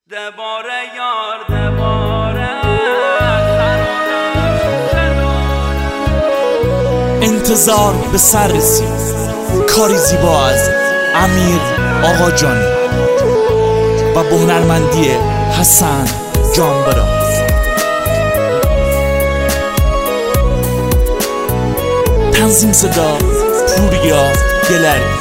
دباره یار دباره انتظار به سر رسید. کاری زیبا از امیر آقاجانی و با هنرمندی حسن جانبراز. تنظیم صدا پوریا گلری.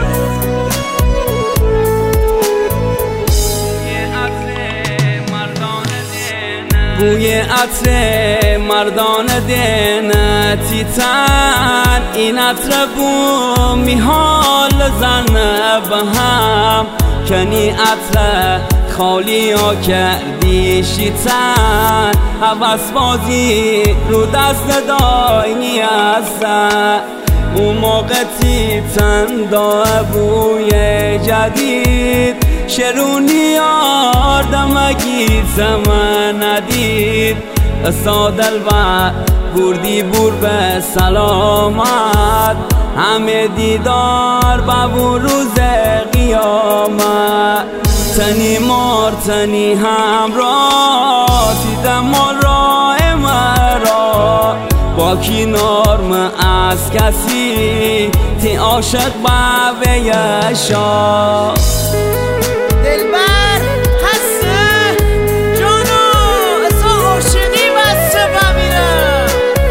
بوی عطر مردان دینه تیتن، این عطر بو میحال زنه به هم، کنی عطر خالی ها کردی شیطن، حوث بازی رو دست داینی هستن. اون موقع تیتن داره بوی جدید، شرونی آردمگی زمان ندید، سادل و بردی بور به سلامت، همه دیدار بابو روز قیامت. تنی مار تنی همراه دیدم ما راه مرا، با کی نرم از کسی تی عاشق به یشا. دلبر هسته جانو ازا عاشقی بسته بمیرم.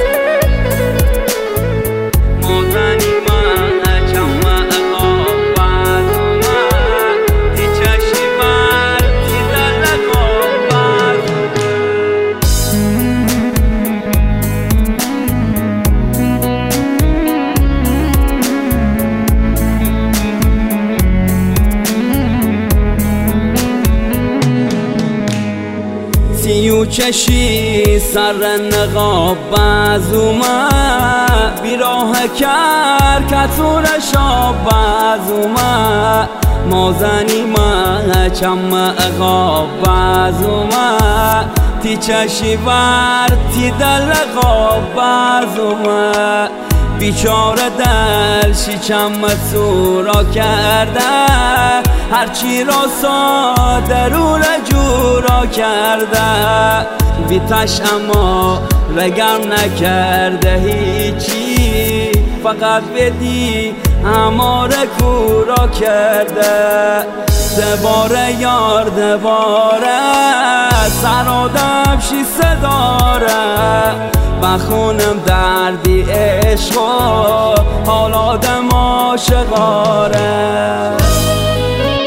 مادنی من چمه اقاب بازومه، تی چشی بر تی دل اقاب تیو چشی سر نقاب بازومه، بیراه کر کتور شاب بازومه، مازنی ما چم اقاب بازومه، تی چشی ور تی دل اقاب بازومه. بیچاره دل شیچم سورا کرده، هرچی را ساده رو جورا کرده، بیتش اما رگم نکرده هیچی، فقط بدی هماره کورا کرده. دباره یار دباره سر آدم شیسته داره، بخونم دردی عشق و حال آدم عاشقاره.